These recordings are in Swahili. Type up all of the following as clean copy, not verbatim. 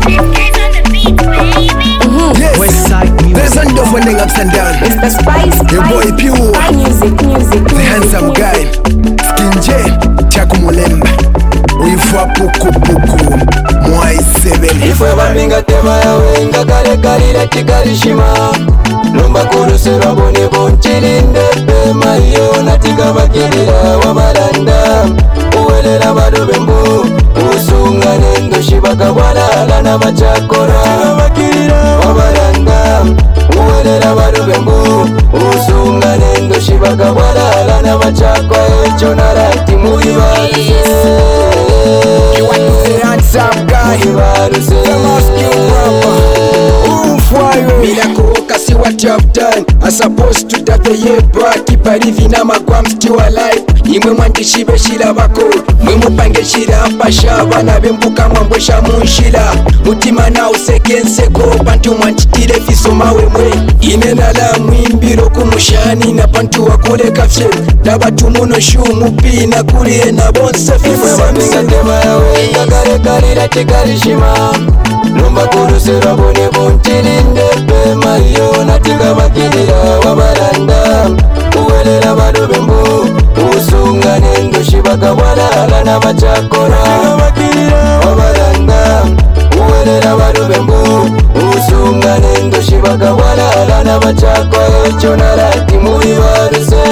Yes, Westside music. there's enough running ups and down. It's the spice. Your boy Pure, Music. the handsome guy. Skin J, Chaku Mulemba. We for puku Mwai 7. Ifwe baminga tema yawe nga kale kalira tikalishima Lumba kurusirwa bone bonchilinde pema iyo natika bakirira wabaranda Uwelela badobe mbu usungane ndoshi bakabwalala na bachakora wabaranda Uwelela badobe mbu usungane ndoshi bakabwalala na bachakwa echo narati muibaruse You want to the handsome guy, the masculine rapper. Mila kuoka see what you have done. I supposed to that the year back. Keep a living on my gram still alive. Imwe mwandishi beshila bako mwe mupange shira mpasha bana bembuka mwambwesha munshira mutima na usekenseko bantu mwanchitire fiso mawe mwe inena la mwimbiro kumushani na bantu wakule kafye nabatu muno shumu pina kulie na bonse Ifwe baminga tema yawe nga kale kalira tikalishima Lumba kurusirwa bone bonchilinde pema iyo natika bakirira wabaranda Uwelela badobe mbu usungane ndoshi bakabwalala na bachakora wabaranda Uwelela badobe mbu usungane ndoshi bakabwalala na bachakwa echo narati muibaruse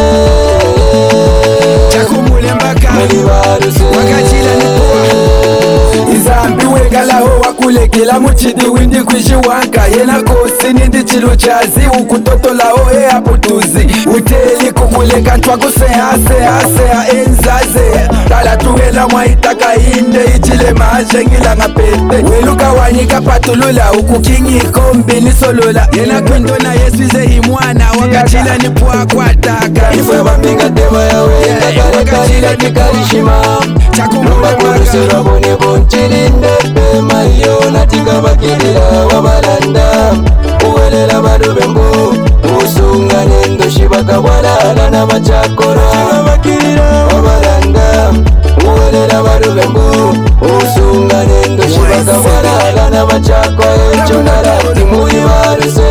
Chaku Mulembaka muibaruse wakachila nipoa izambi wegalaho wakulekela muchidi windi kwishiwanka yena kosi nindi chilo chazi ukutotolaho eaputuzi uteli kukuleka ntwa kuseha enzaze tala tuwela mwaitaka inde ichile manje ngilanga pete weluka wanyika patulula ukukingiko mbini solola yena kwindona yeswize himwana wakachila nipoa kwataka Ifwe baminga tema yawe nga kale kalira tikalishima Lumba kurusirwa bone bonchilinde pema iyo natika bakirira wabaranda Uwelela badobe mbu usungane ndoshi bakabwalala na bachakora wabaranda Uwelela badobe mbu usungane ndoshi bakabwalala na bachakwa echo narati muibaruse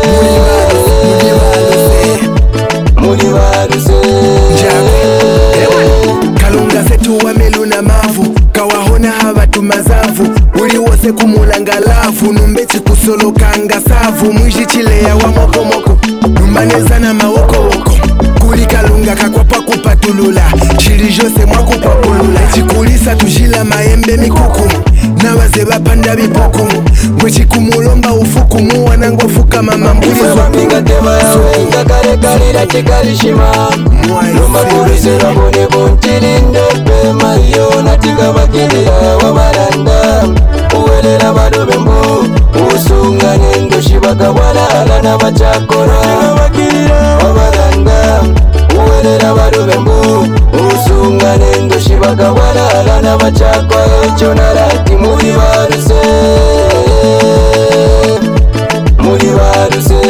mulibaruse kalunga setu wameluna mavu kawahona havatu mazavu uli wose kumulanga lavu numbechi kusolokanga savu mwishi chileya wa mokomoko numbanezana mawokowoko kuli kalunga kakwapa kupatulula chili jose mwakupapulula chikulisa tujila maembe mikuku nabaze bapanda bipuku mwechikumulomba ufuku muwanango fuka mama Ifwe baminga tema yawe nga kale kalira tikalishima Lumba kurusirwa bone bonchilinde pema iyo natika bakirira wabaranda Uwelela badobe mbu usungane ndoshi bakabwalala na bachakora wabaranda Uwelela badobe mbu usungane ndoshi bakabwalala na bachakwa echo narati muibaruse mulibaruse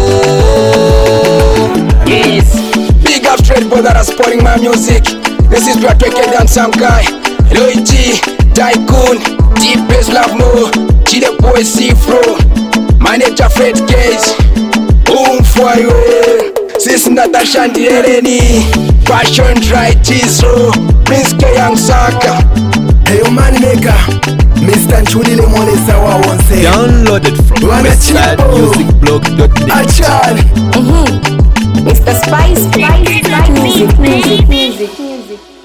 Yes. Big up straight brother that's supporting my music. This is Black Wicked and some guy. Louis G, Tycoon, Deep Bass Love Mo, G the Boy C-Fro, Manager Fred Case, for you. Sis Natasha Ndiereni, Passion Dry Tiso, Prince K Young Saka. Hey man maker, Mr. Nchuli le mwonesa wa wonse. Downloaded from westsidemusicblog.net. Achal. It's the spice. Music.